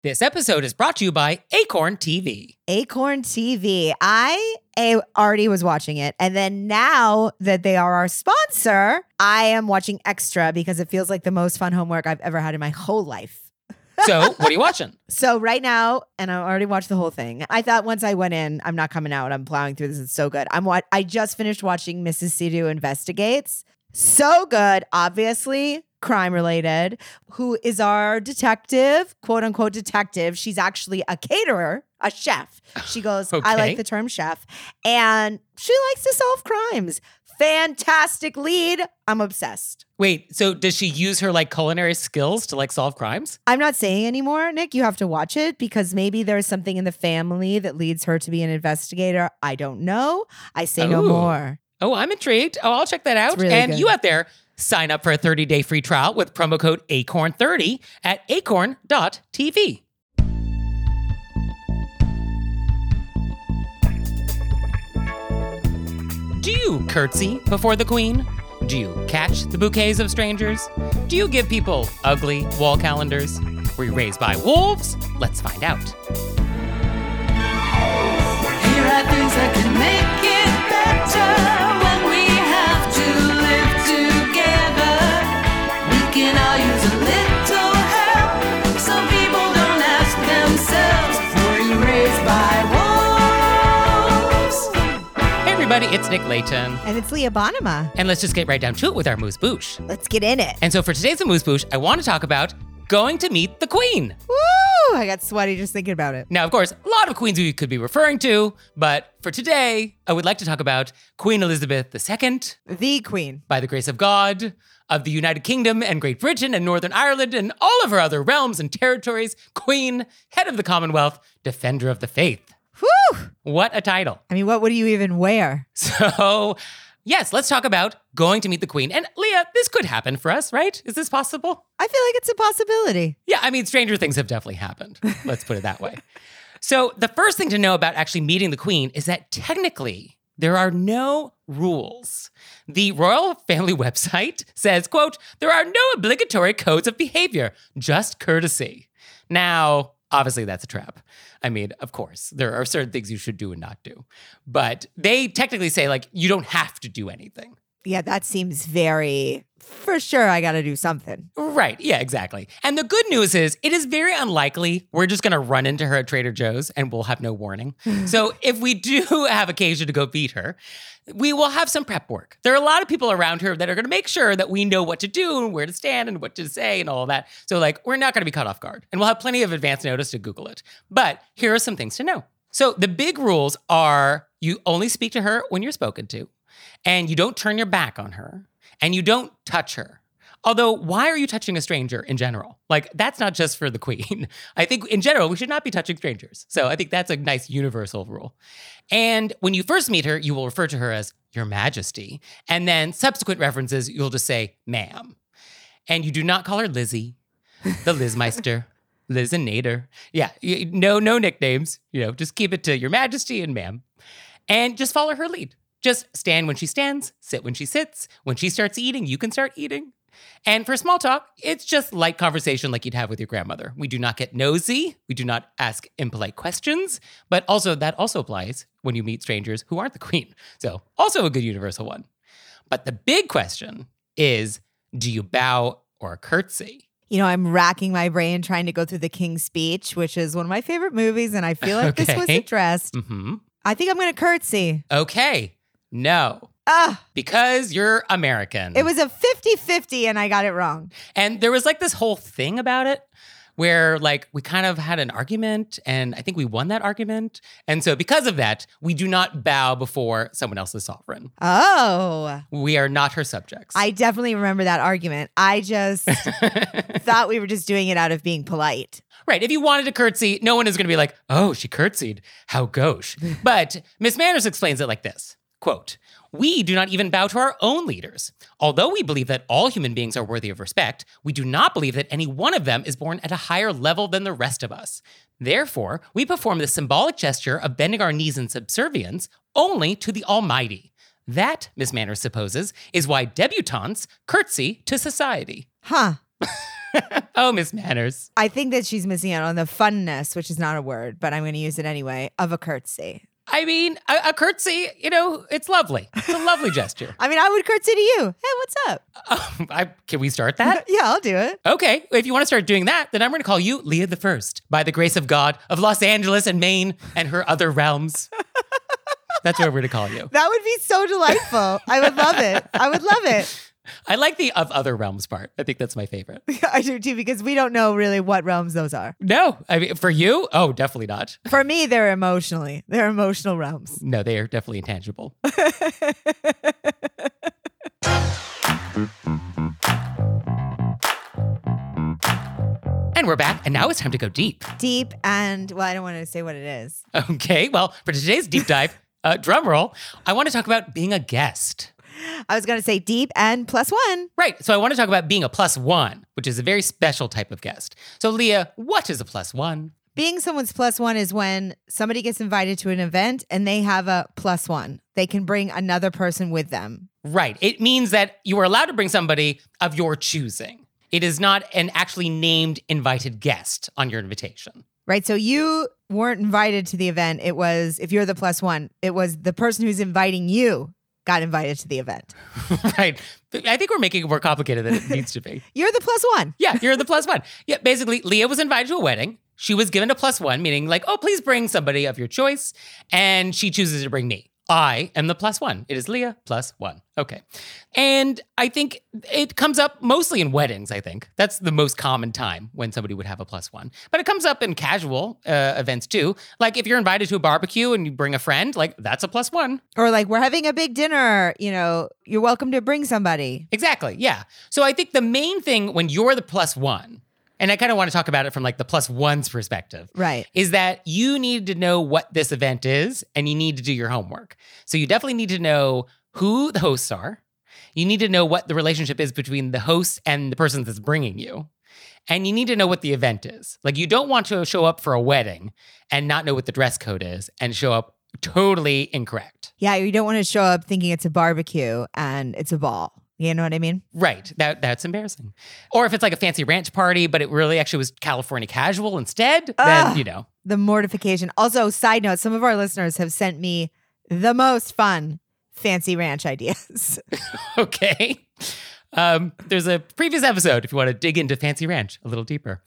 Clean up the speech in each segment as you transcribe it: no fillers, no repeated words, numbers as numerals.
This episode is brought to you by Acorn TV. Acorn TV. I already was watching it. And then now that they are our sponsor, I am watching Extra because it feels like the most fun homework I've ever had in my whole life. So, what are you watching? So right now, and I already watched the whole thing. I thought once I went in, I'm not coming out. I'm plowing through this. It's so good. I just finished watching Mrs. Sidhu Investigates. So good, obviously. Crime related, who is our detective, quote unquote detective. She's actually a caterer, a chef. She goes, Okay. I like the term chef. And she likes to solve crimes. Fantastic lead. I'm obsessed. Wait, so does she use her culinary skills to solve crimes? I'm not saying anymore, Nick. You have to watch it because maybe there's something in the family that leads her to be an investigator. I don't know. I say no Ooh. more. Oh, I'm intrigued. Oh, I'll check that out. really And good. you out there, sign up for a 30-day free trial with promo code ACORN30 at acorn.tv. Do you curtsy before the queen? Do you catch the bouquets of strangers? Do you give people ugly wall calendars? Were you raised by wolves? Let's find out. Here are things that can make it better when we have to live together. We can all use a little help. Some people don't ask themselves, were you raised by wolves? Hey everybody, it's Nick Layton. And it's Leah Bonema. And let's just get right down to it with our Moose Bouche. Let's get in it. And so for today's Moose Bouche, I want to talk about going to meet the queen. Woo! I got sweaty just thinking about it. Now, of course, a lot of queens we could be referring to, but for today, I would like to talk about Queen Elizabeth II, The queen. by the grace of God, of the United Kingdom and Great Britain and Northern Ireland and all of her other realms and territories, Queen, head of the Commonwealth, defender of the faith. Whew! What a title. I mean, what would you even wear? So, yes, let's talk about going to meet the queen. And Leah, this could happen for us, right? Is this possible? I feel like it's a possibility. Yeah, I mean, stranger things have definitely happened. Let's put it that way. So the first thing to know about actually meeting the queen is that technically there are no rules. The royal family website says, quote, there are no obligatory codes of behavior, just courtesy. Now, obviously that's a trap. I mean, of course, there are certain things you should do and not do. But they technically say, you don't have to do anything. Yeah, that seems very, for sure, I got to do something. Right. Yeah, exactly. And the good news is it is very unlikely we're just going to run into her at Trader Joe's and we'll have no warning. So if we do have occasion to go beat her, we will have some prep work. There are a lot of people around her that are going to make sure that we know what to do and where to stand and what to say and all of that. So we're not going to be caught off guard and we'll have plenty of advance notice to Google it. But here are some things to know. So the big rules are you only speak to her when you're spoken to. And you don't turn your back on her, and you don't touch her. Although, why are you touching a stranger in general? That's not just for the queen. I think in general, we should not be touching strangers. So I think that's a nice universal rule. And when you first meet her, you will refer to her as Your Majesty. And then subsequent references, you'll just say, ma'am. And you do not call her Lizzie, the Lizmeister, Liz and Nader. Yeah, no nicknames. Just keep it to Your Majesty and ma'am. And just follow her lead. Just stand when she stands, sit when she sits. When she starts eating, you can start eating. And for small talk, it's just light conversation like you'd have with your grandmother. We do not get nosy. We do not ask impolite questions. But also, that also applies when you meet strangers who aren't the queen. So also a good universal one. But the big question is, do you bow or curtsy? I'm racking my brain trying to go through The King's Speech, which is one of my favorite movies, and I feel like this was Okay. addressed. Mm-hmm. I think I'm going to curtsy. Okay. No. Because you're American. It was a 50-50 and I got it wrong. And there was this whole thing about it where we kind of had an argument and I think we won that argument. And so because of that, we do not bow before someone else's sovereign. Oh. We are not her subjects. I definitely remember that argument. I just thought we were just doing it out of being polite. Right. If you wanted to curtsy, no one is going to be like, oh, she curtsied. How gauche. But Miss Manners explains it like this. Quote, we do not even bow to our own leaders. Although we believe that all human beings are worthy of respect, we do not believe that any one of them is born at a higher level than the rest of us. Therefore, we perform the symbolic gesture of bending our knees in subservience only to the Almighty. That, Miss Manners supposes, is why debutantes curtsy to society. Huh. Oh, Miss Manners. I think that she's missing out on the funness, which is not a word, but I'm going to use it anyway, of a curtsy. I mean, a curtsy, it's lovely. It's a lovely gesture. I mean, I would curtsy to you. Hey, what's up? Can we start that? Yeah, I'll do it. Okay, if you want to start doing that, then I'm going to call you Leah the First, by the grace of God of Los Angeles and Maine and her other realms. That's what we're going to call you. That would be so delightful. I would love it. I would love it. I like the of other realms part. I think that's my favorite. I do too, because we don't know really what realms those are. No, I mean, for you, oh, definitely not. For me, they're emotional realms. No, they are definitely intangible. And we're back, and now it's time to go deep. Deep and, well, I don't want to say what it is. Okay, well, for today's deep dive, drum roll, I want to talk about being a guest. I was going to say deep and +1. Right, so I want to talk about being a +1, which is a very special type of guest. So Leah, what is a +1? Being someone's +1 is when somebody gets invited to an event and they have a +1. They can bring another person with them. Right, it means that you are allowed to bring somebody of your choosing. It is not an actually named invited guest on your invitation. Right, so you weren't invited to the event. It was, if you're the +1, it was the person who's inviting you got invited to the event. Right. I think we're making it more complicated than it needs to be. You're the +1. Yeah, you're the +1. Yeah, basically, Leah was invited to a wedding. She was given a +1, meaning like, oh, please bring somebody of your choice. And she chooses to bring me. I am the +1. It is Leah +1. Okay. And I think it comes up mostly in weddings, I think. That's the most common time when somebody would have a +1. But it comes up in casual events too. Like if you're invited to a barbecue and you bring a friend, like that's a +1. Or like, we're having a big dinner, you're welcome to bring somebody. Exactly, yeah. So I think the main thing when you're the +1, and I kind of want to talk about it from like the +1's perspective. Right. Is that you need to know what this event is and you need to do your homework. So you definitely need to know who the hosts are. You need to know what the relationship is between the host and the person that's bringing you. And you need to know what the event is. Like you don't want to show up for a wedding and not know what the dress code is and show up totally incorrect. Yeah, you don't want to show up thinking it's a barbecue and it's a ball. You know what I mean? Right. That's embarrassing. Or if it's like a fancy ranch party, but it really actually was California casual instead, then, The mortification. Also, side note, some of our listeners have sent me the most fun fancy ranch ideas. Okay. There's a previous episode if you want to dig into fancy ranch a little deeper.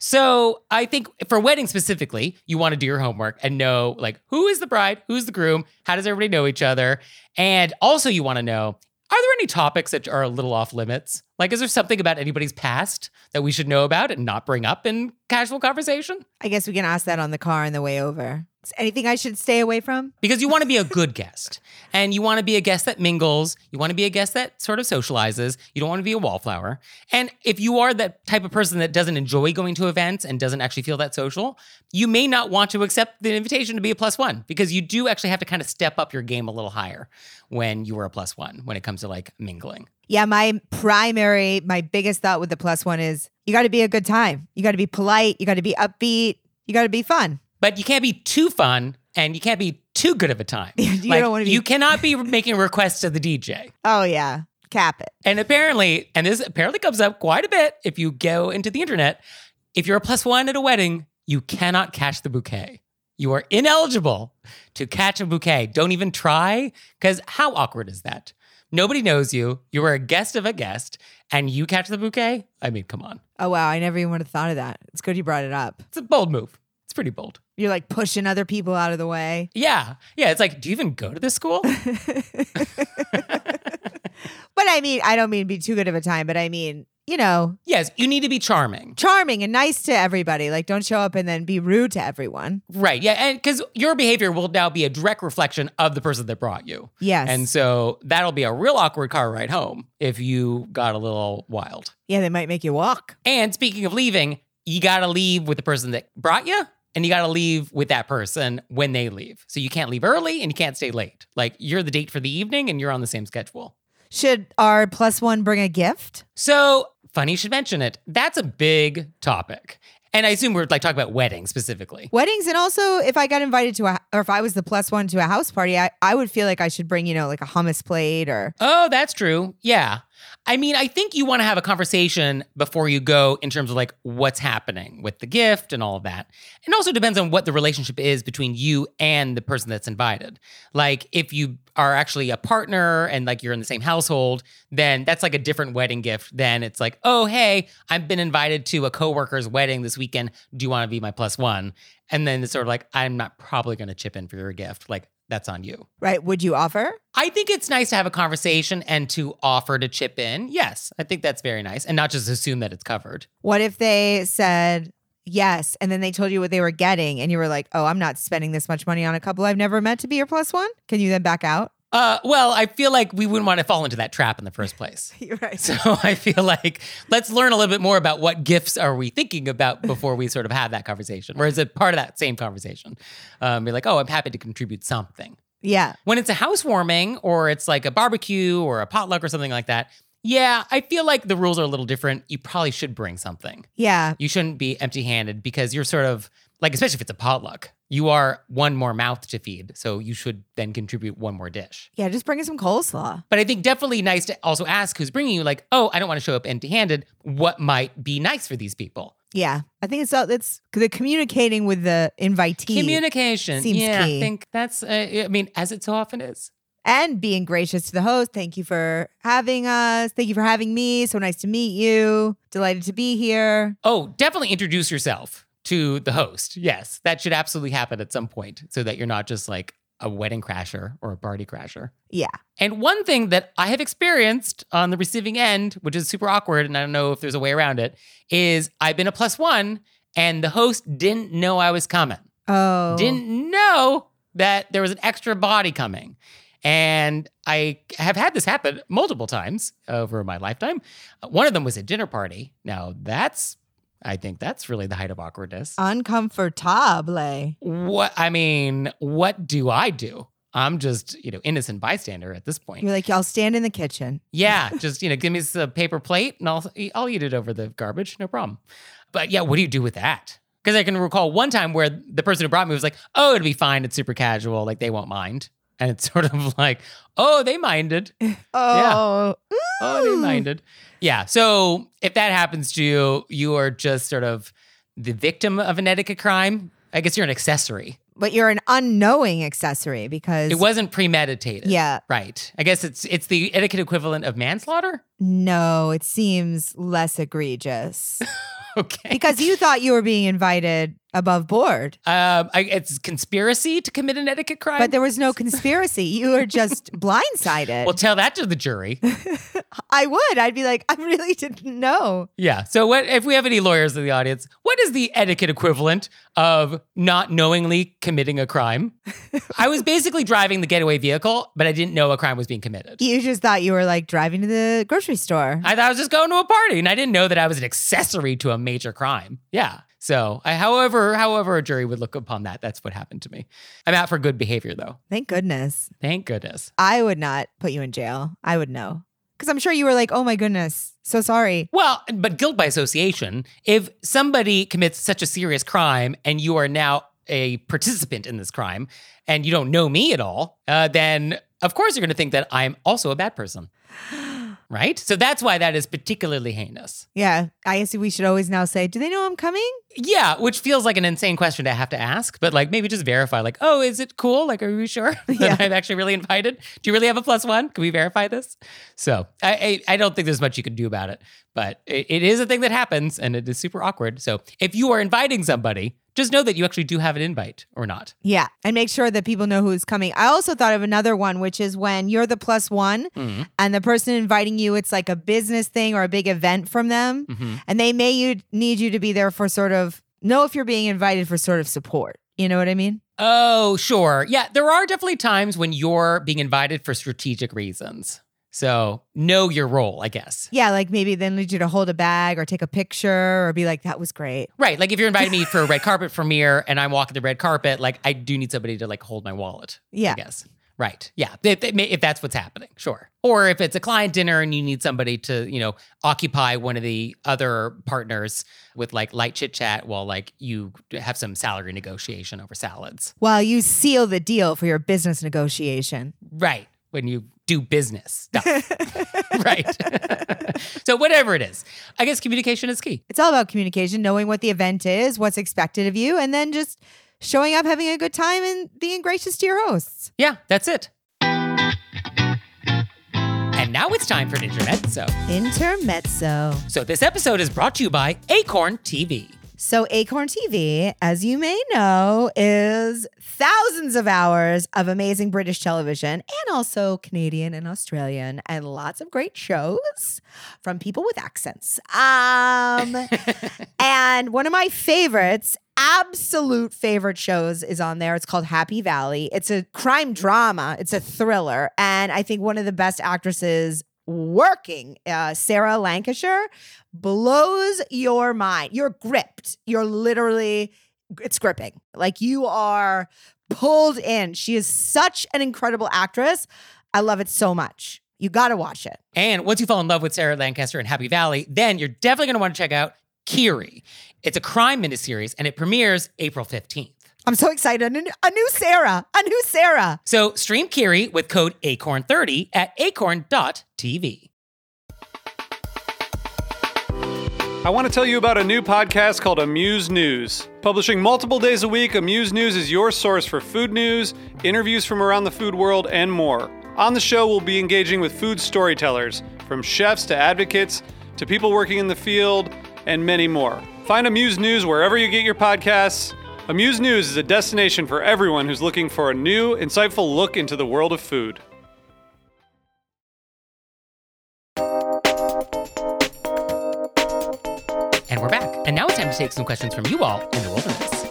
So I think for weddings specifically, you want to do your homework and know like who is the bride, who's the groom, how does everybody know each other? And also you want to know, are there any topics that are a little off limits? Like, is there something about anybody's past that we should know about and not bring up in casual conversation? I guess we can ask that on the car on the way over. Is anything I should stay away from? Because you want to be a good guest. And you want to be a guest that mingles. You want to be a guest that sort of socializes. You don't want to be a wallflower. And if you are that type of person that doesn't enjoy going to events and doesn't actually feel that social, you may not want to accept the invitation to be a +1 because you do actually have to kind of step up your game a little higher when you are a +1 when it comes to like mingling. Yeah, my biggest thought with the +1 is you got to be a good time. You got to be polite. You got to be upbeat. You got to be fun. But you can't be too fun and you can't be too good of a time. Don't want to be. You cannot be making requests to the DJ. Oh, yeah. Cap it. And apparently, and this apparently comes up quite a bit if you go into the internet, if you're a +1 at a wedding, you cannot catch the bouquet. You are ineligible to catch a bouquet. Don't even try, because how awkward is that? Nobody knows you. You are a guest of a guest, and you catch the bouquet? I mean, come on. Oh, wow. I never even would have thought of that. It's good you brought it up. It's a bold move. It's pretty bold. You're like pushing other people out of the way. Yeah. Yeah. It's like, do you even go to this school? But I mean, I don't mean be too good of a time, but I mean, Yes, you need to be charming. Charming and nice to everybody. Like, don't show up and then be rude to everyone. Right. Yeah. And because your behavior will now be a direct reflection of the person that brought you. Yes. And so that'll be a real awkward car ride home if you got a little wild. Yeah, they might make you walk. And speaking of leaving, you got to leave with the person that brought you. And you got to leave with that person when they leave. So you can't leave early and you can't stay late. Like you're the date for the evening and you're on the same schedule. Should our +1 bring a gift? So funny you should mention it. That's a big topic. And I assume we're like talking about weddings specifically. Weddings. And also if I got invited to or if I was the +1 to a house party, I would feel like I should bring, like a hummus plate or. Oh, that's true. Yeah. I mean, I think you want to have a conversation before you go in terms of like what's happening with the gift and all of that. It also depends on what the relationship is between you and the person that's invited. Like if you are actually a partner and like you're in the same household, then that's like a different wedding gift than it's like, oh, hey, I've been invited to a coworker's wedding this weekend. Do you want to be my plus one? And then it's sort of like, I'm not probably going to chip in for your gift. Like that's on you. Right. Would you offer? I think it's nice to have a conversation and to offer to chip in. Yes, I think that's very nice. And not just assume that it's covered. What if they said yes, and then they told you what they were getting, and you were like, oh, I'm not spending this much money on a couple I've never met to be your plus one? Can you then back out? Well, I feel like we wouldn't want to fall into that trap in the first place. You're right. So I feel like let's learn a little bit more about what gifts are we thinking about before we sort of have that conversation. Or is it part of that same conversation? Be like, oh, I'm happy to contribute something. Yeah. When it's a housewarming or it's like a barbecue or a potluck or something like that, yeah, I feel like the rules are a little different. You probably should bring something. Yeah. You shouldn't be empty-handed because you're sort of like, especially if it's a potluck, you are one more mouth to feed. So you should then contribute one more dish. Yeah, just bring us some coleslaw. But I think definitely nice to also ask who's bringing you, like, oh, I don't want to show up empty-handed. What might be nice for these people? Yeah. I think it's the communicating with the invitee. Communication. Seems yeah, key. I think that's, I mean, as it so often is. And being gracious to the host. Thank you for having us. Thank you for having me. So nice to meet you. Delighted to be here. Oh, definitely introduce yourself to the host. Yes, that should absolutely happen at some point so that you're not just like a wedding crasher or a party crasher. Yeah. And one thing that I have experienced on the receiving end, which is super awkward, and I don't know if there's a way around it, is I've been a plus one and the host didn't know I was coming. Oh. Didn't know that there was an extra body coming. And I have had this happen multiple times over my lifetime. One of them was a dinner party. Now I think that's really the height of awkwardness. Uncomfortable. What do I do? I'm just, innocent bystander at this point. You're like, I'll stand in the kitchen. Yeah, just, give me a paper plate and I'll eat it over the garbage, no problem. But yeah, what do you do with that? Because I can recall one time where the person who brought me was like, oh, it'll be fine. It's super casual. Like they won't mind. And it's sort of like, oh, they minded. Oh. Yeah. Oh, they minded. Yeah. So if that happens to you, you are just sort of the victim of an etiquette crime. I guess you're an accessory. But you're an unknowing accessory because It wasn't premeditated. Yeah. Right. I guess it's the etiquette equivalent of manslaughter. No, it seems less egregious. Okay. Because you thought you were being invited above board. It's conspiracy to commit an etiquette crime. But there was no conspiracy. You were just blindsided. Well, tell that to the jury. I would. I'd be like, I really didn't know. Yeah. So what if we have any lawyers in the audience? What is the etiquette equivalent of not knowingly committing a crime? I was basically driving the getaway vehicle, but I didn't know a crime was being committed. You just thought you were like driving to the grocery store. I thought I was just going to a party, and I didn't know that I was an accessory to a major crime. Yeah. So, however a jury would look upon that, that's what happened to me. I'm out for good behavior, though. Thank goodness. Thank goodness. I would not put you in jail. I would know. Because I'm sure you were like, oh my goodness, so sorry. Well, but guilt by association, if somebody commits such a serious crime and you are now a participant in this crime and you don't know me at all, then of course you're going to think that I'm also a bad person. Right? So that's why that is particularly heinous. Yeah. I guess we should always now say, do they know I'm coming? Yeah, which feels like an insane question to have to ask, but like maybe just verify, like, oh, is it cool? Like, are you sure that Yeah. I'm actually really invited? Do you really have a plus one? Can we verify this? So I don't think there's much you can do about it, but it is a thing that happens and it is super awkward. So if you are inviting somebody, just know that you actually do have an invite or not. Yeah. And make sure that people know who's coming. I also thought of another one, which is when you're the plus one and the person inviting you, it's like a business thing or a big event from them. And they may need you to be there for sort of, know if you're being invited for sort of support. You know what I mean? Oh, sure. Yeah, there are definitely times when you're being invited for strategic reasons. So know your role, I guess. Yeah, like maybe they need you to hold a bag or take a picture or be like, that was great. Right. Like if you're inviting me for a red carpet premiere and I'm walking the red carpet, like I do need somebody to like hold my wallet. Yeah. I guess. Right. Yeah. If that's what's happening. Sure. Or if it's a client dinner and you need somebody to, occupy one of the other partners with like light chit chat while like you have some salary negotiation over salads. While you seal the deal for your business negotiation. Right. when you do business stuff. Right. So whatever it is, I guess communication is key. It's all about communication, knowing what the event is, what's expected of you, and then just showing up, having a good time, and being gracious to your hosts. Yeah, that's it. And now it's time for an intermezzo. Intermezzo. So this episode is brought to you by Acorn TV. So Acorn TV, as you may know, is thousands of hours of amazing British television and also Canadian and Australian and lots of great shows from people with accents. And one of my favorites, absolute favorite shows is on there. It's called Happy Valley. It's a crime drama. It's a thriller. And I think one of the best actresses working, Sarah Lancashire, blows your mind. You're gripped. You're literally, it's gripping. Like you are pulled in. She is such an incredible actress. I love it so much. You got to watch it. And once you fall in love with Sarah Lancaster and Happy Valley, then you're definitely going to want to check out Kiri. It's a crime miniseries and it premieres April 15th. I'm so excited. A new Sarah. So stream Kiri with code ACORN30 at acorn.tv. I want to tell you about a new podcast called Amuse News. Publishing multiple days a week, Amuse News is your source for food news, interviews from around the food world, and more. On the show, we'll be engaging with food storytellers, from chefs to advocates to people working in the field, and many more. Find Amuse News wherever you get your podcasts. Amuse News is a destination for everyone who's looking for a new, insightful look into the world of food. And we're back. And now it's time to take some questions from you all in the wilderness.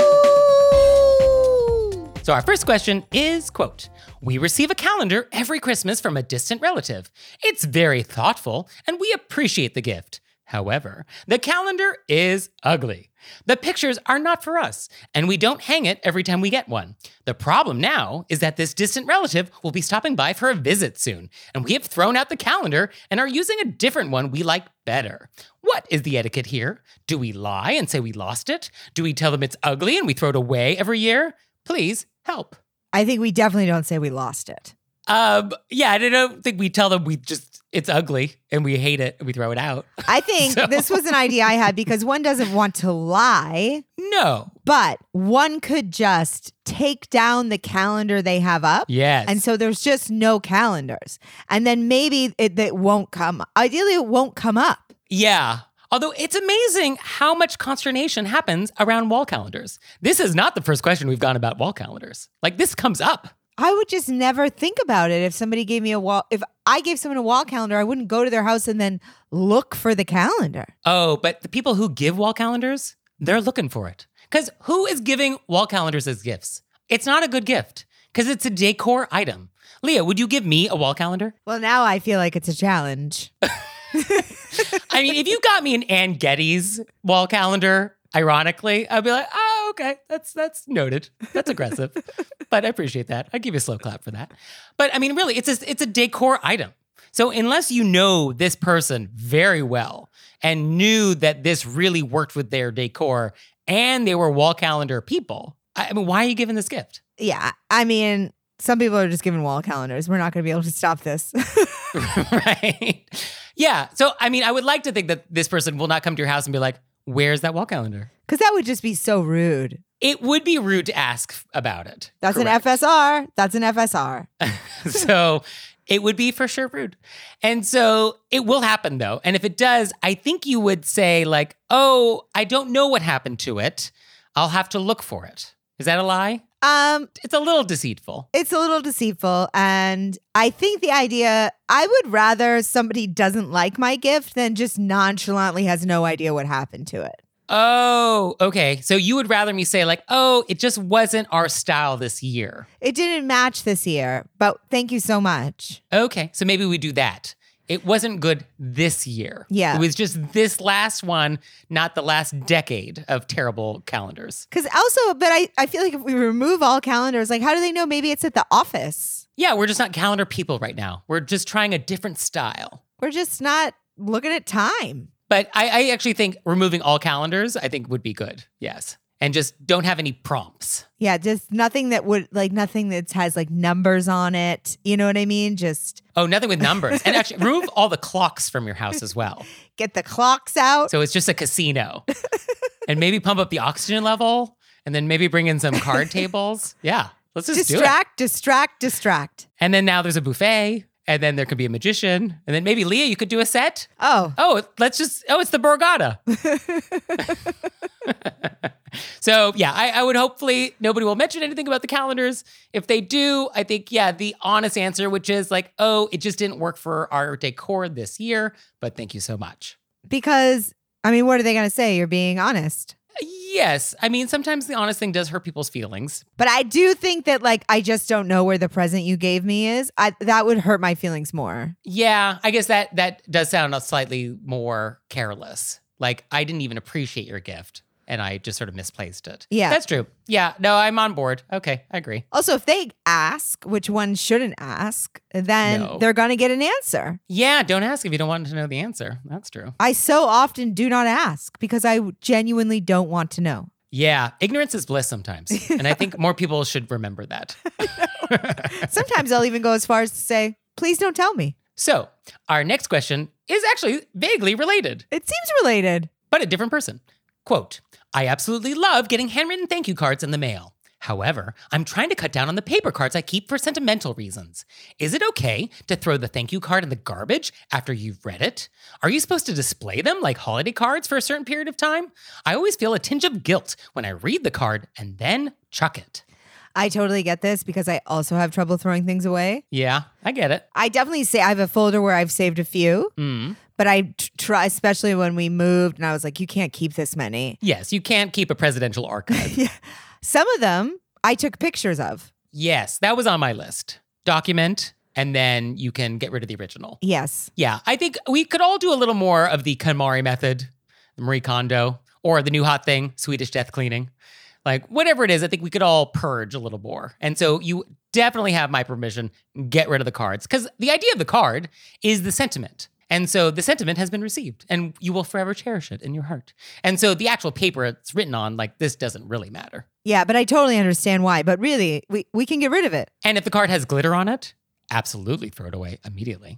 Ow! So our first question is, quote, "We receive a calendar every Christmas from a distant relative. It's very thoughtful, and we appreciate the gift. However, the calendar is ugly. The pictures are not for us, and we don't hang it every time we get one. The problem now is that this distant relative will be stopping by for a visit soon, and we have thrown out the calendar and are using a different one we like better. What is the etiquette here? Do we lie and say we lost it? Do we tell them it's ugly and we throw it away every year? Please help." I think we definitely don't say we lost it. Yeah, I don't think we tell them it's ugly and we hate it and we throw it out. I think this was an idea I had because one doesn't want to lie, No. but one could just take down the calendar they have up. Yes. And so there's just no calendars. And then maybe it won't come. Ideally, it won't come up. Yeah. Although it's amazing how much consternation happens around wall calendars. This is not the first question we've gotten about wall calendars. Like, this comes up. I would just never think about it if somebody gave me if I gave someone a wall calendar, I wouldn't go to their house and then look for the calendar. Oh, but the people who give wall calendars, they're looking for it. Because who is giving wall calendars as gifts? It's not a good gift because it's a decor item. Leah, would you give me a wall calendar? Well, now I feel like it's a challenge. I mean, if you got me an Ann Getty's wall calendar, ironically, I'd be like, oh, okay, that's noted. That's aggressive. But I appreciate that. I'd give you a slow clap for that. But I mean, really, it's a decor item. So unless you know this person very well and knew that this really worked with their decor and they were wall calendar people, I mean, why are you giving this gift? Yeah. I mean, some people are just giving wall calendars. We're not going to be able to stop this. Right? Yeah. So, I mean, I would like to think that this person will not come to your house and be like, where's that wall calendar? Because that would just be so rude. It would be rude to ask about it. That's Correct. an FSR. That's an FSR. So it would be for sure rude. And so it will happen though. And if it does, I think you would say like, oh, I don't know what happened to it. I'll have to look for it. Is that a lie? It's a little deceitful. It's a little deceitful. And I think the idea, I would rather somebody doesn't like my gift than just nonchalantly has no idea what happened to it. Oh, okay. So you would rather me say like, oh, it just wasn't our style this year. It didn't match this year, but thank you so much. Okay. So maybe we do that. It wasn't good this year. Yeah. It was just this last one, not the last decade of terrible calendars. Because also, but I feel like if we remove all calendars, like how do they know maybe it's at the office? Yeah, we're just not calendar people right now. We're just trying a different style. We're just not looking at time. But I actually think removing all calendars, I think would be good. Yes. and just don't have any prompts. Yeah, just nothing that has like numbers on it. You know what I mean? Just Oh, nothing with numbers. And actually, remove all the clocks from your house as well. get the clocks out. So it's just a casino. And maybe pump up the oxygen level, and then maybe bring in some card tables. Yeah, let's just do it. Distract. And then now there's a buffet, and then there could be a magician, and then maybe Leah, you could do a set. Oh. It's the Borgata. So yeah, I would hopefully nobody will mention anything about the calendars. If they do, I think, the honest answer, which is like, oh, it just didn't work for our decor this year, but thank you so much. Because, I mean, what are they going to say? You're being honest. Yes. I mean, sometimes the honest thing does hurt people's feelings. But I do think that, like, I just don't know where the present you gave me is. That would hurt my feelings more. Yeah, I guess that does sound slightly more careless. Like, I didn't even appreciate your gift, and I just sort of misplaced it. Yeah. That's true. Yeah, no, I'm on board. Okay, I agree. Also, if they ask, which one shouldn't ask, then they're going to get an answer. Yeah, don't ask if you don't want to know the answer. That's true. I so often do not ask because I genuinely don't want to know. Yeah, ignorance is bliss sometimes. And I think more people should remember that. Sometimes I'll even go as far as to say, please don't tell me. So, our next question is actually vaguely related, It seems related. but a different person. Quote, I absolutely love getting handwritten thank you cards in the mail. However, I'm trying to cut down on the paper cards I keep for sentimental reasons. Is it okay to throw the thank you card in the garbage after you've read it? Are you supposed to display them like holiday cards for a certain period of time? I always feel a tinge of guilt when I read the card and then chuck it. I totally get this because I also have trouble throwing things away. Yeah, I get it. I definitely say I have a folder where I've saved a few, but I try, especially when we moved and I was like, you can't keep this many. Yes, you can't keep a presidential archive. Some of them I took pictures of. Yes, that was on my list. Document, and then you can get rid of the original. Yes. Yeah, I think we could all do a little more of the KonMari method, Marie Kondo, or the new hot thing, Swedish death cleaning. Like, whatever it is, I think we could all purge a little more. And so you definitely have my permission, get rid of the cards. Because the idea of the card is the sentiment. And so the sentiment has been received, and you will forever cherish it in your heart. And so the actual paper it's written on, like, this doesn't really matter. Yeah, but I totally understand why. But really, we can get rid of it. And if the card has glitter on it, absolutely throw it away immediately.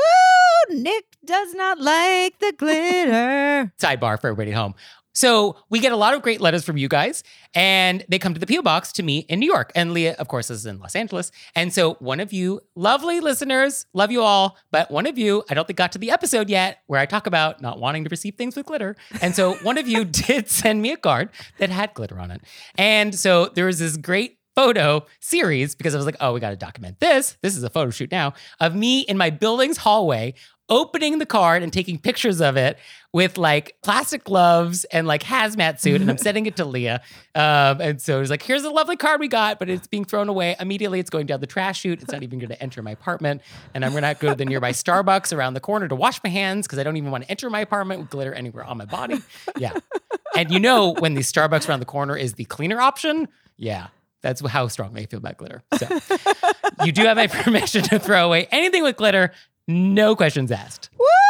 Woo! Nick does not like the glitter. Sidebar for everybody at home. So we get a lot of great letters from you guys, and they come to the P.O. Box to me in New York. And Leah, of course, is in Los Angeles. And so one of you, lovely listeners, love you all, but one of you, I don't think got to the episode yet where I talk about not wanting to receive things with glitter. And so one of you did send me a card that had glitter on it. And so there was this great photo series because I was like, oh, we got to document this. This is a photo shoot now of me in my building's hallway opening the card and taking pictures of it with like plastic gloves and like hazmat suit. And I'm sending it to Leah. And so it's like, here's a lovely card we got, but it's being thrown away. Immediately it's going down the trash chute. It's not even going to enter my apartment. And I'm going to have to go to the nearby Starbucks around the corner to wash my hands because I don't even want to enter my apartment with glitter anywhere on my body. Yeah. And you know, when the Starbucks around the corner is the cleaner option, yeah. That's how strongly I feel about glitter. So you do have my permission to throw away anything with glitter. No questions asked.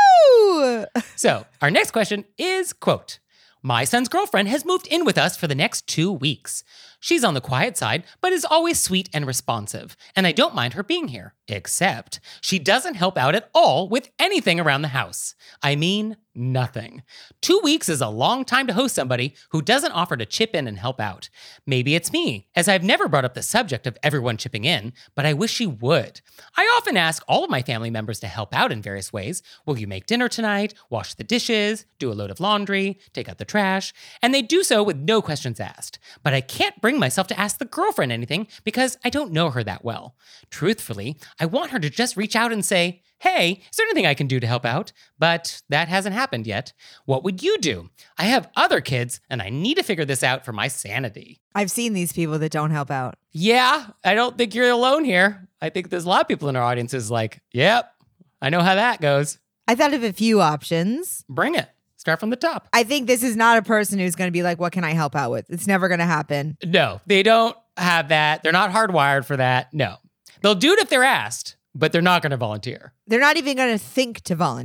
Woo! So our next question is, quote, my son's girlfriend has moved in with us for the next 2 weeks. She's on the quiet side, but is always sweet and responsive, and I don't mind her being here, except she doesn't help out at all with anything around the house. I mean, nothing. 2 weeks is a long time to host somebody who doesn't offer to chip in and help out. Maybe it's me, as I've never brought up the subject of everyone chipping in, but I wish she would. I often ask all of my family members to help out in various ways. Will you make dinner tonight? Wash the dishes? Do a load of laundry? Take out the trash? And they do so with no questions asked. But I can't bring myself to ask the girlfriend anything because I don't know her that well. Truthfully, I want her to just reach out and say, hey, is there anything I can do to help out? But that hasn't happened yet. What would you do? I have other kids, and I need to figure this out for my sanity. I've seen these people that don't help out. Yeah, I don't think you're alone here. I think there's a lot of people in our audience who's like, yep, I know how that goes. I thought of a few options. Bring it. Start from the top. I think this is not a person who's going to be like, what can I help out with? It's never going to happen. No, they don't have that. They're not hardwired for that. No. They'll do it if they're asked, but they're not going to volunteer. They're not even going to think to volunteer.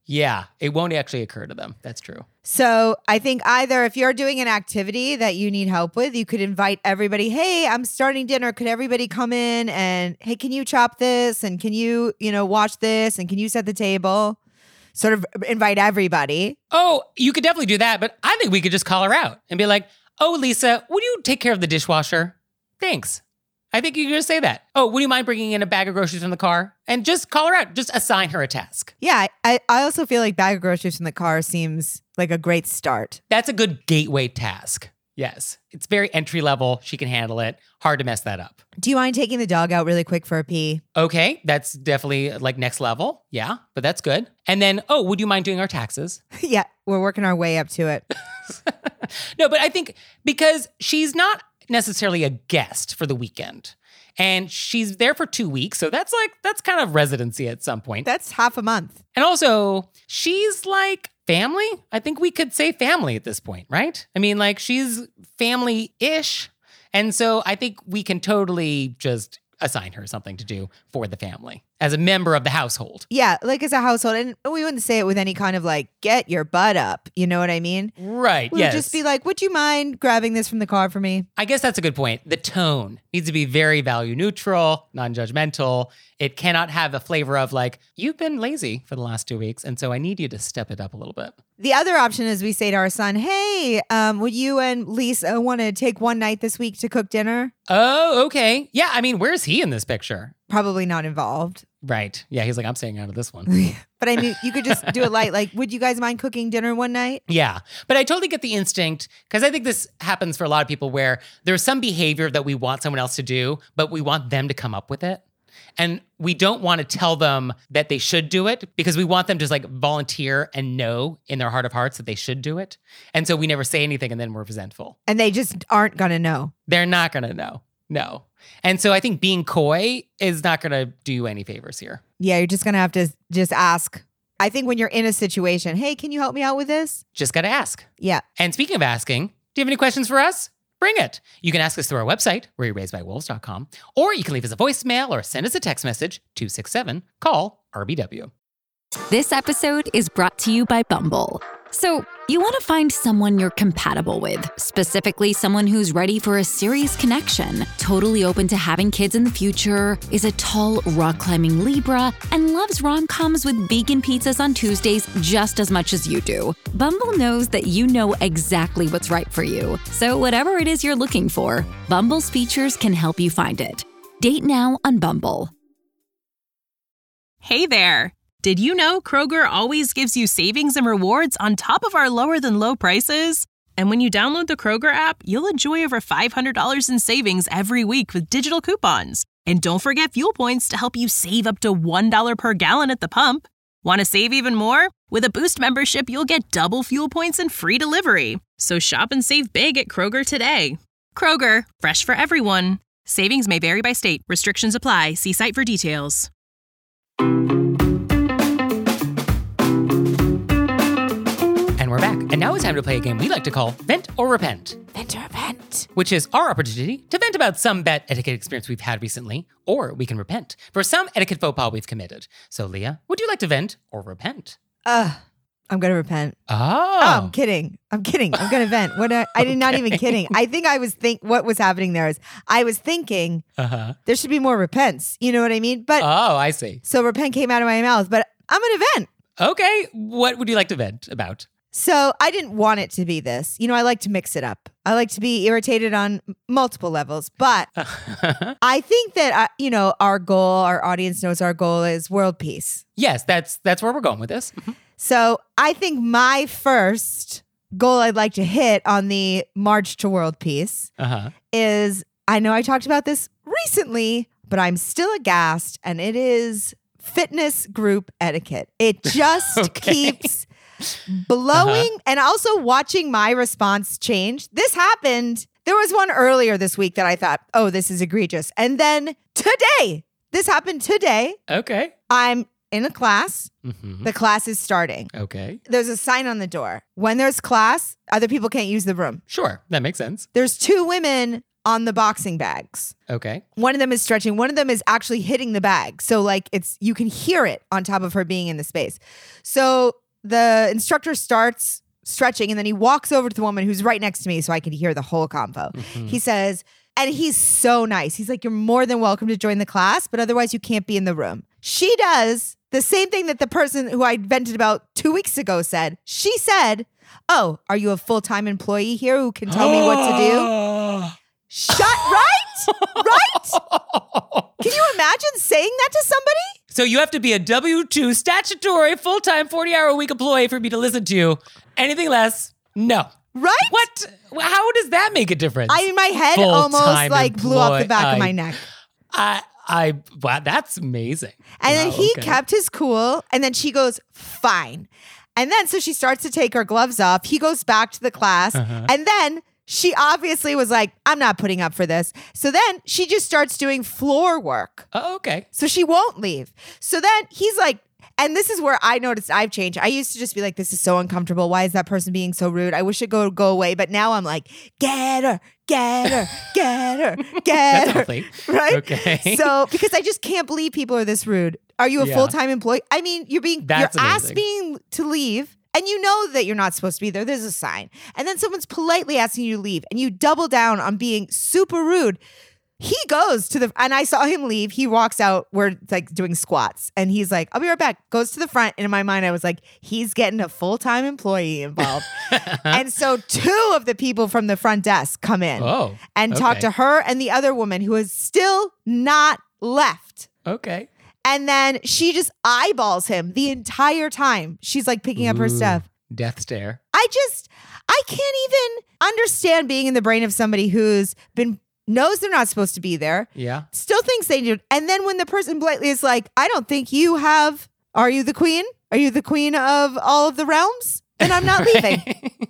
Yeah, it won't actually occur to them. That's true. So I think either if you're doing an activity that you need help with, you could invite everybody. Hey, I'm starting dinner. Could everybody come in and, hey, can you chop this? And can you, watch this? And can you set the table? Sort of invite everybody. Oh, you could definitely do that, but I think we could just call her out and be like, oh, Lisa, would you take care of the dishwasher? Thanks. I think you could just say that. Oh, would you mind bringing in a bag of groceries from the car? And just call her out. Just assign her a task. Yeah, I also feel like bag of groceries from the car seems like a great start. That's a good gateway task. Yes. It's very entry level. She can handle it. Hard to mess that up. Do you mind taking the dog out really quick for a pee? Okay. That's definitely like next level. Yeah. But that's good. And then, oh, would you mind doing our taxes? Yeah, we're working our way up to it. No, but I think because she's not necessarily a guest for the weekend. And she's there for 2 weeks. So that's kind of residency at some point. That's half a month. And also, she's like family. I think we could say family at this point, right? I mean, like she's family-ish. And so I think we can totally just assign her something to do for the family as a member of the household. Yeah, like as a household. And we wouldn't say it with any kind of like, get your butt up. You know what I mean? Right, We yes. would just be like, would you mind grabbing this from the car for me? I guess that's a good point. The tone needs to be very value neutral, non-judgmental. It cannot have a flavor of like, you've been lazy for the last 2 weeks, and so I need you to step it up a little bit. The other option is we say to our son, hey, would you and Lisa want to take one night this week to cook dinner? Oh, okay. Yeah, I mean, where's he in this picture? Probably not involved. Right. Yeah, he's like, I'm staying out of this one. But I mean, you could just do it light. Like, would you guys mind cooking dinner one night? Yeah, but I totally get the instinct because I think this happens for a lot of people where there's some behavior that we want someone else to do, but we want them to come up with it. And we don't want to tell them that they should do it because we want them to just like volunteer and know in their heart of hearts that they should do it. And so we never say anything and then we're resentful. And they just aren't going to know. They're not going to know. No. And so I think being coy is not going to do you any favors here. Yeah, you're just going to have to just ask. I think when you're in a situation, hey, can you help me out with this? Just got to ask. Yeah. And speaking of asking, do you have any questions for us? Bring it. You can ask us through our website, wereraisedbywolves.com, or you can leave us a voicemail or send us a text message, 267-CALL RBW. This episode is brought to you by Bumble. So, you want to find someone you're compatible with, specifically someone who's ready for a serious connection, totally open to having kids in the future, is a tall, rock-climbing Libra, and loves rom-coms with vegan pizzas on Tuesdays just as much as you do. Bumble knows that you know exactly what's right for you. So whatever it is you're looking for, Bumble's features can help you find it. Date now on Bumble. Hey there! Did you know Kroger always gives you savings and rewards on top of our lower than low prices? And when you download the Kroger app, you'll enjoy over $500 in savings every week with digital coupons. And don't forget fuel points to help you save up to $1 per gallon at the pump. Want to save even more? With a Boost membership, you'll get double fuel points and free delivery. So shop and save big at Kroger today. Kroger, fresh for everyone. Savings may vary by state. Restrictions apply. See site for details. And we're back. And now it's time to play a game we like to call Vent or Repent. Vent or repent. Which is our opportunity to vent about some bad etiquette experience we've had recently, or we can repent for some etiquette faux pas we've committed. So, Leah, would you like to vent or repent? I'm going to repent. Oh. I'm kidding. I'm going to vent. I did not even kidding. I think I was what was happening there is I was thinking there should be more repents. You know what I mean? But Oh, I see. so repent came out of my mouth, but I'm going to vent. Okay. What would you like to vent about? So I didn't want it to be this. I like to mix it up. I like to be irritated on multiple levels, but I think that, our goal, our audience knows our goal is world peace. Yes, that's where we're going with this. So I think my first goal I'd like to hit on the march to world peace is, I know I talked about this recently, but I'm still aghast, and it is fitness group etiquette. It just keeps blowing and also watching my response change. This happened. There was one earlier this week that I thought, oh, this is egregious. And then today, this happened today. Okay. I'm in a class. The class is starting. Okay. There's a sign on the door. When there's class, other people can't use the room. Sure. That makes sense. There's two women on the boxing bags. Okay. One of them is stretching. One of them is actually hitting the bag. So like you can hear it on top of her being in the space. So the instructor starts stretching and then he walks over to the woman who's right next to me so I can hear the whole convo. He says, and he's so nice. He's like, you're more than welcome to join the class, but otherwise you can't be in the room. She does the same thing that the person who I vented about 2 weeks ago said. She said, oh, are you a full-time employee here who can tell me what to do? Right? Can you imagine saying that to somebody? So you have to be a W-2 statutory full-time 40-hour-a-week employee for me to listen to you. Anything less, no. Right? What? How does that make a difference? My head Full-time almost like blew off the back of my employee. neck. Wow, that's amazing. And then he okay. kept his cool. And then she goes, fine. And then so she starts to take her gloves off. He goes back to the class. And then she obviously was like, I'm not putting up for this. So then she just starts doing floor work. Oh, okay. So she won't leave. So then he's like, and this is where I noticed I've changed. I used to just be like, this is so uncomfortable. Why is that person being so rude? I wish it go away. But now I'm like, get her, get her, get her, get That's her. healthy. Right? Okay. So, because I just can't believe people are this rude. Are you a Yeah. full-time employee? I mean, you're That's asked amazing. being to leave. And you know that you're not supposed to be there. There's a sign. And then someone's politely asking you to leave. And you double down on being super rude. He goes to and I saw him leave. He walks out. We're like doing squats. And he's like, I'll be right back. Goes to the front. And in my mind, I was like, he's getting a full-time employee involved. And so 2 of the people from the front desk come in Oh, and talk okay. to her and the other woman who is still not left. Okay. And then she just eyeballs him the entire time. She's like picking up her stuff. Death stare. I can't even understand being in the brain of somebody who's knows they're not supposed to be there, Yeah. still thinks they do. And then when the person blatantly is like, I don't think you have, are you the queen? Are you the queen of all of the realms? Then I'm not leaving.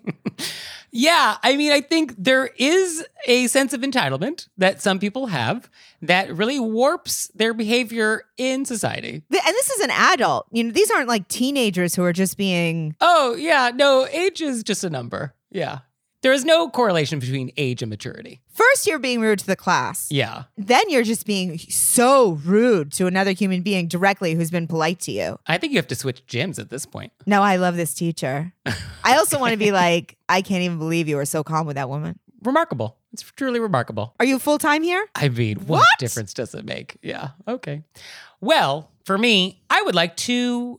Yeah, I mean, I think there is a sense of entitlement that some people have that really warps their behavior in society. And this is an adult. You know, these aren't like teenagers who are just being. Oh, yeah, no, age is just a number. Yeah. There is no correlation between age and maturity. First, you're being rude to the class. Yeah. Then you're just being so rude to another human being directly who's been polite to you. I think you have to switch gyms at this point. No, I love this teacher. I also want to be like, I can't even believe you were so calm with that woman. Remarkable. It's truly remarkable. Are you full-time here? I mean, what difference does it make? Yeah. Okay. Well, for me, I would like to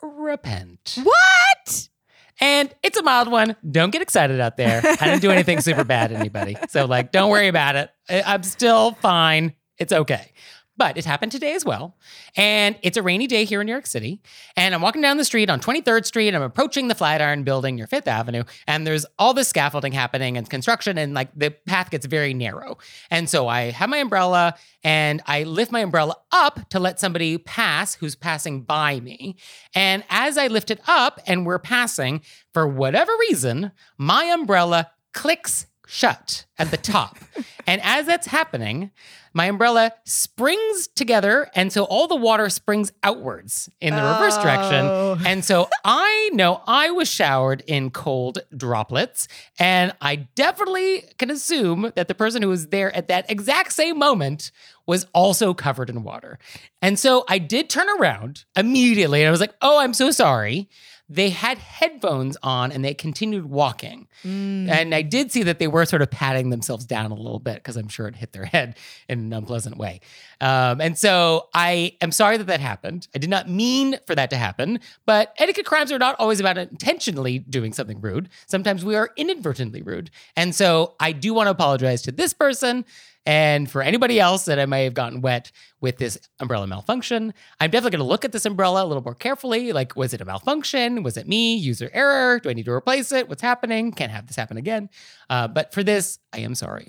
repent. What? And it's a mild one. Don't get excited out there. I didn't do anything super bad to anybody. So, like, don't worry about it. I'm still fine. It's okay. But it happened today as well. And it's a rainy day here in New York City. And I'm walking down the street on 23rd Street. I'm approaching the Flatiron Building near Fifth Avenue. And there's all this scaffolding happening and construction. And like the path gets very narrow. And so I have my umbrella and I lift my umbrella up to let somebody pass who's passing by me. And as I lift it up and we're passing, for whatever reason, my umbrella clicks shut at the top. And as that's happening, my umbrella springs together. And so all the water springs outwards in the reverse direction. And so I know I was showered in cold droplets. And I definitely can assume that the person who was there at that exact same moment was also covered in water. And so I did turn around immediately. And I was like, oh, I'm so sorry. They had headphones on and they continued walking. And I did see that they were sort of patting themselves down a little bit because I'm sure it hit their head in an unpleasant way. And so I am sorry that happened. I did not mean for that to happen, but etiquette crimes are not always about intentionally doing something rude. Sometimes we are inadvertently rude. And so I do want to apologize to this person and for anybody else that I may have gotten wet with this umbrella malfunction. I'm definitely going to look at this umbrella a little more carefully. Like, was it a malfunction? Was it me? User error? Do I need to replace it? What's happening? Can't have this happen again. But for this, I am sorry.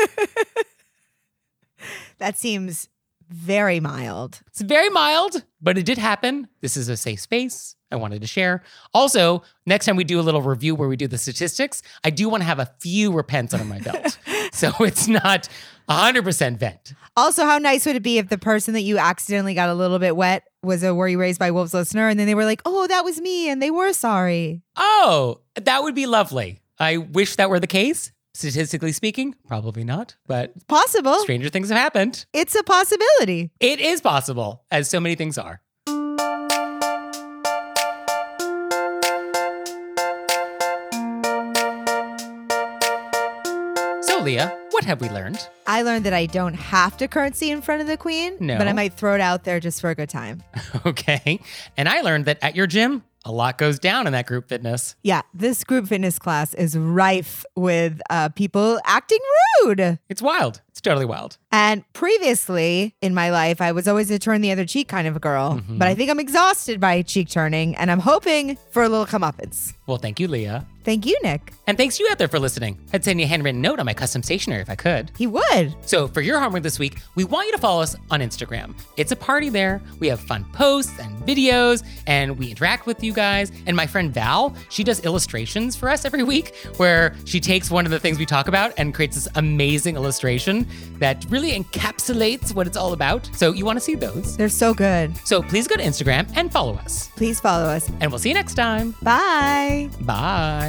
That seems very mild. It's very mild, but it did happen. This is a safe space. I wanted to share. Also, next time we do a little review where we do the statistics, I do want to have a few repents under my belt. So it's not 100% vent. Also, how nice would it be if the person that you accidentally got a little bit wet was a Were You Raised by Wolves listener, and then they were like, oh, that was me, and they were sorry. Oh, that would be lovely. I wish that were the case. Statistically speaking, probably not, but Possible. stranger things have happened. It's a possibility. It is possible, as so many things are. So, Leah, what have we learned? I learned that I don't have to curtsy in front of the queen, No. but I might throw it out there just for a good time. Okay. And I learned that at your gym, a lot goes down in that group fitness. Yeah, this group fitness class is rife with people acting rude. It's wild. It's totally wild. And previously in my life, I was always a turn the other cheek kind of a girl. But I think I'm exhausted by cheek turning, and I'm hoping for a little comeuppance. Well, thank you, Leah. Thank you, Nick. And thanks to you out there for listening. I'd send you a handwritten note on my custom stationery if I could. He would. So for your homework this week, we want you to follow us on Instagram. It's a party there. We have fun posts and videos, and we interact with you guys. And my friend Val, she does illustrations for us every week, where she takes one of the things we talk about and creates this amazing illustration that really encapsulates what it's all about. So you want to see those. They're so good. So please go to Instagram and follow us. Please follow us. And we'll see you next time. Bye. Bye.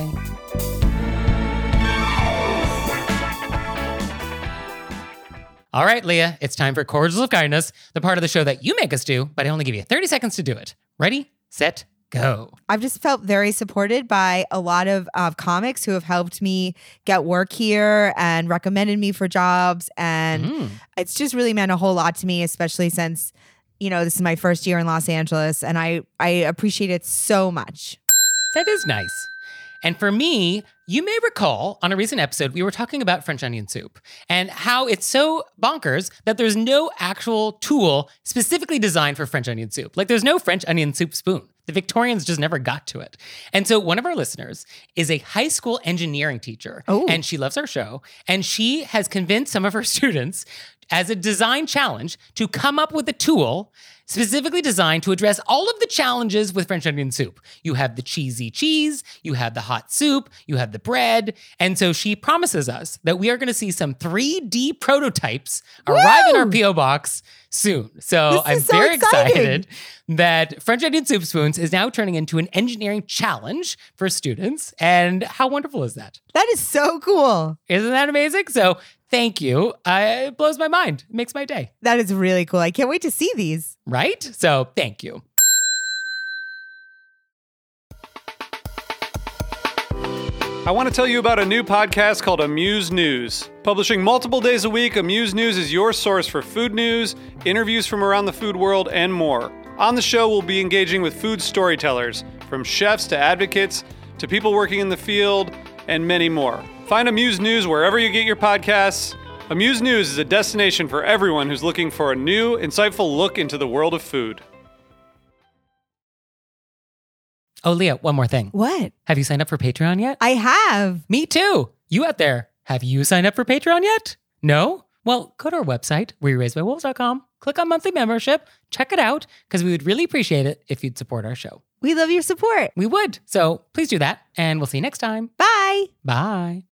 All right, Leah, it's time for Cordials of Kindness, the part of the show that you make us do, but I only give you 30 seconds to do it. Ready, set, go. I've just felt very supported by a lot of comics who have helped me get work here and recommended me for jobs. And it's just really meant a whole lot to me, especially since, you know, this is my first year in Los Angeles, and I appreciate it so much. That is nice. And for me, you may recall on a recent episode, we were talking about French onion soup and how it's so bonkers that there's no actual tool specifically designed for French onion soup. Like there's no French onion soup spoon. The Victorians just never got to it. And so one of our listeners is a high school engineering teacher, and she loves our show. And she has convinced some of her students as a design challenge to come up with a tool specifically designed to address all of the challenges with French onion soup. You have the cheesy cheese, you have the hot soup, you have the bread. And so she promises us that we are going to see some 3D prototypes arrive in our P.O. box soon. So I'm is so very exciting. excited that French onion soup spoons is now turning into an engineering challenge for students. And how wonderful is that? That is so cool. Isn't that amazing? So thank you. It blows my mind. It makes my day. That is really cool. I can't wait to see these. Right? So thank you. I want to tell you about a new podcast called Amuse News. Publishing multiple days a week, Amuse News is your source for food news, interviews from around the food world, and more. On the show, we'll be engaging with food storytellers, from chefs to advocates to people working in the field, and many more. Find Amuse News wherever you get your podcasts. Amuse News is a destination for everyone who's looking for a new, insightful look into the world of food. Oh, Leah, one more thing. What? Have you signed up for Patreon yet? I have. Me too. You out there, have you signed up for Patreon yet? No? Well, go to our website, wereraisedbywolves.com, click on monthly membership, check it out, because we would really appreciate it if you'd support our show. We love your support. We would. So please do that, and we'll see you next time. Bye. Bye.